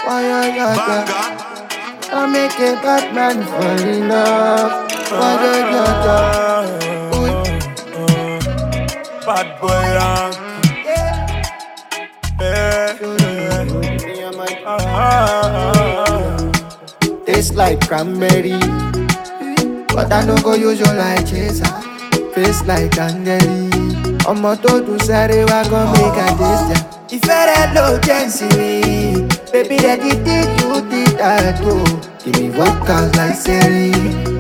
Why you I make a bad man fall in love. Why you bad boy, taste like cranberry, but I no go use you like chaser. Face like candy. Ọmọ tó dùn sáré wá gon make a taste ya. Ìfẹ́ rẹ ló jẹ́ ìsinmi. Baby, anything you did I do. Give me vodka like Siri.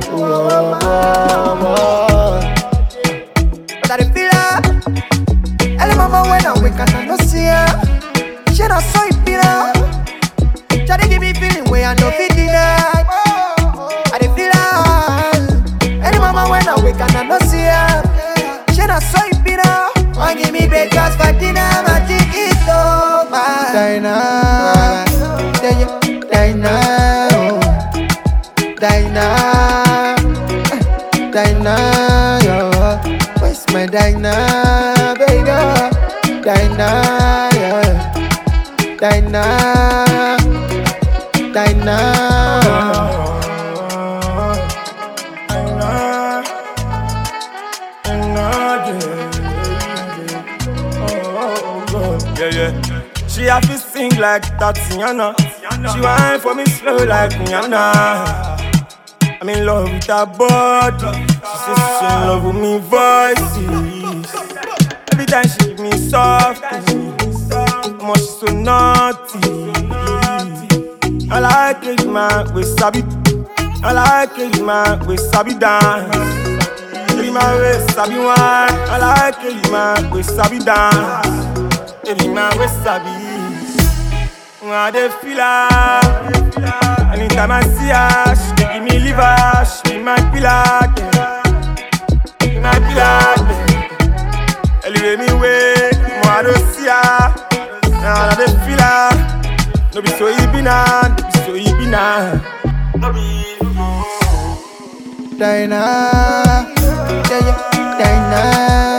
But I dey feel her. Early mama when I wake and I no see her. She not so it try to give me feeling where I no fit deny. I dey feel her. Early mama when I wake and I no see her. She not so it won't give me breakfast for dinner. My ticket over. Dinah, Dinah, Dinah, Dinah, yo. Where's my Dinah, baby? Dinah, yeah. Dinah, Dinah. Yeah. She have to sing like Tatiana. She whine for me slow like Rihanna. I'm in love with her body. She says she in love with me voices. Every time she give me soft, oh, she's so naughty. I like it, man, we sabi. I like it, man, we sabi dance. Baby, man, we sabi wine. I like it, man, we sabi dance. Baby, man, we sabi. I dey feel her. Anytime I see her, she dey give me liver. She be my pillar, be my pillar. Elevate me way, more I don't see her. Now I dey feel her. No be so easy now, no be so easy now. No be. Dinah, Dinah,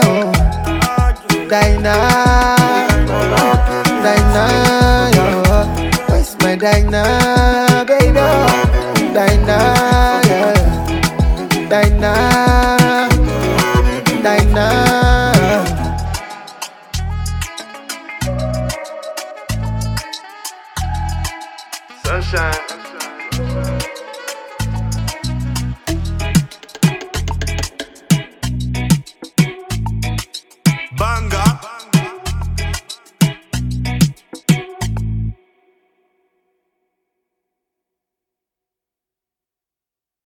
Dinah, Dinah, yo. Where's my Dinah, baby? Dinah, yeah. Dinah, Dinah. Sunshine.